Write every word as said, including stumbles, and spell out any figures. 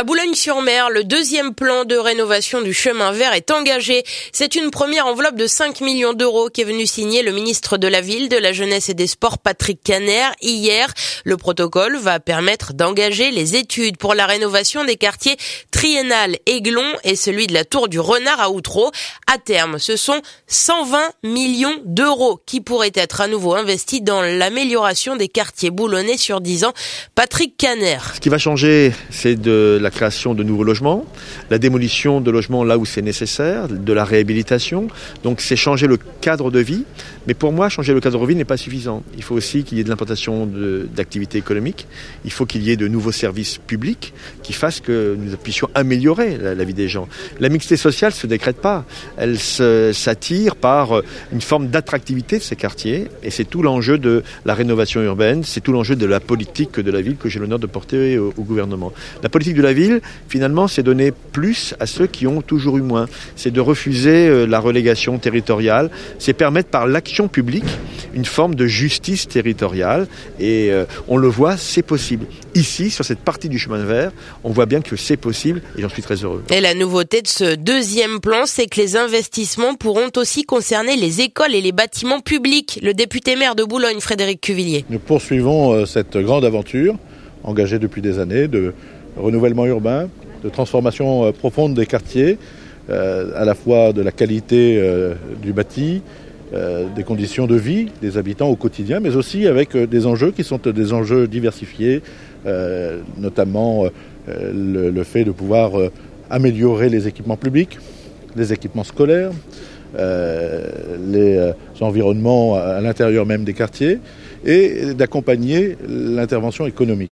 À Boulogne-sur-Mer, le deuxième plan de rénovation du chemin vert est engagé. C'est une première enveloppe de cinq millions d'euros qui est venue signer le ministre de la Ville, de la Jeunesse et des Sports, Patrick Kanner, hier. Le protocole va permettre d'engager les études pour la rénovation des quartiers Triennal, Aiglon et celui de la Tour du Renard à Outreau. À terme, ce sont cent vingt millions d'euros qui pourraient être à nouveau investis dans l'amélioration des quartiers boulonnais sur dix ans. Patrick Kanner. Ce qui va changer, c'est de la création de nouveaux logements, la démolition de logements là où c'est nécessaire, de la réhabilitation. Donc c'est changer le cadre de vie. Mais pour moi, changer le cadre de vie n'est pas suffisant. Il faut aussi qu'il y ait de l'implantation de, d'activités économiques. Il faut qu'il y ait de nouveaux services publics qui fassent que nous puissions améliorer la, la vie des gens. La mixité sociale ne se décrète pas. Elle se, s'attire par une forme d'attractivité de ces quartiers. Et c'est tout l'enjeu de la rénovation urbaine. C'est tout l'enjeu de la politique de la ville que j'ai l'honneur de porter au, au gouvernement. La politique de la ville, finalement, c'est donner plus à ceux qui ont toujours eu moins. C'est de refuser la relégation territoriale. C'est permettre par l'action publique une forme de justice territoriale. Et euh, on le voit, c'est possible. Ici, sur cette partie du chemin vert, on voit bien que c'est possible et j'en suis très heureux. Et la nouveauté de ce deuxième plan, c'est que les investissements pourront aussi concerner les écoles et les bâtiments publics. Le député maire de Boulogne, Frédéric Cuvillier. Nous poursuivons cette grande aventure engagée depuis des années de renouvellement urbain, de transformation profonde des quartiers, euh, à la fois de la qualité euh, du bâti, euh, des conditions de vie des habitants au quotidien, mais aussi avec euh, des enjeux qui sont des enjeux diversifiés, euh, notamment euh, le, le fait de pouvoir euh, améliorer les équipements publics, les équipements scolaires, euh, les euh, environnements à l'intérieur même des quartiers et d'accompagner l'intervention économique.